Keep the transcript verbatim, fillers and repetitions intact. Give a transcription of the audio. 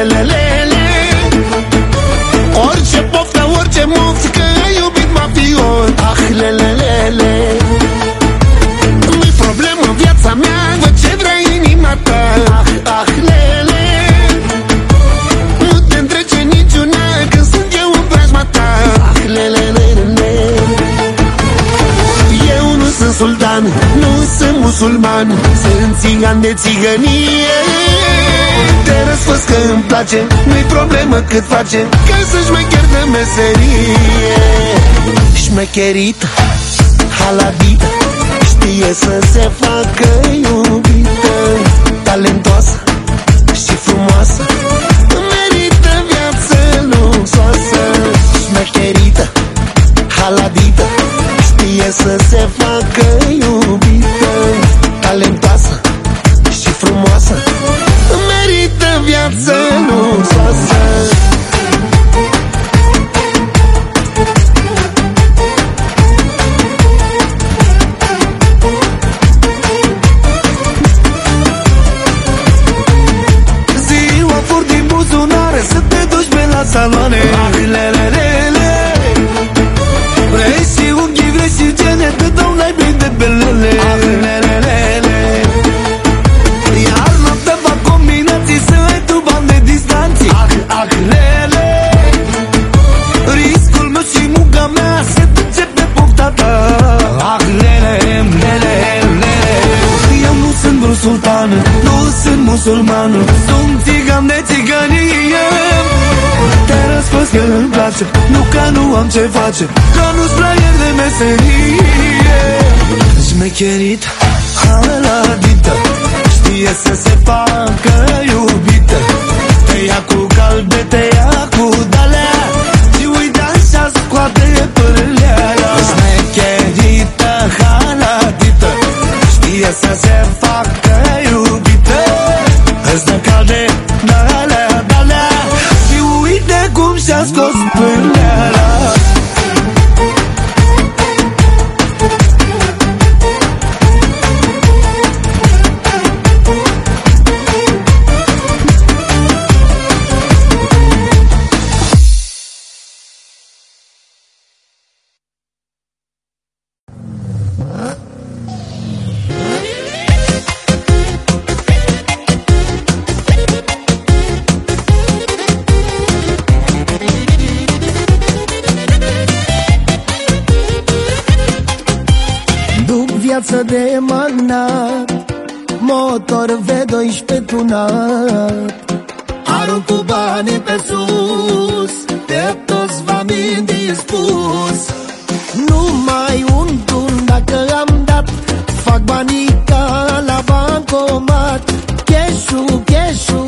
lelelele. Orice poftă, orice moft, că ai iubit mafios. Ah, lelelele. Nu-i problemă în viața mea, văd ce vrea inima ta. Ah, ah, lele. Nu te întrece niciuna când sunt eu în preajma ta. Ah, lelelele. Eu nu sunt sultan, nu sunt musulman, sunt țigan de țigănie. Te răsfăț că îmi place, nu-i problemă cât face, că sunt șmecher de meserie. Șmecherită, haladită, știe să se facă iubită. Talentoasă și frumoasă, merită viață luxoasă. Șmecherită, haladită, știe să se facă iubită. Talentoasă și frumoasă, merită viață luxoasă. Ziua fur din buzunare, să te duci pe la saloane. Ah, lelelele. Vrei și unghii, vrei și gene, te dau naibii de belele. Ah, lelelele. Iar noaptea fac combinații, să ai tu bani de distanții. Ah, ah, lele. Riscul meu și munca mea se duce pe pofta ta. Ah, lele, lele, lele. Eu nu sunt vreun sultan, nu sunt musulman, sunt țigan de țigănie. Te răsfăț că îmi place, nu că nu am ce face, că nu-s plaier de meserie. Șmecherit, haladită, știe să se facă iubită. Te ia cu calbe, te ia cu dalea, și uite așa scoate pârleala. Șmecherită, haladită, știe să se facă iubită. Îți dă calde, dalea, dalea, și uite cum și-a scos pârleala. Viață de manat, motor V doisprezece tunat. Arunc cu banii pe sus, pe toți v-am indispus. Numai un tun dacă am dat, fac banii ca la bancomat. Cash-ul, cash-ul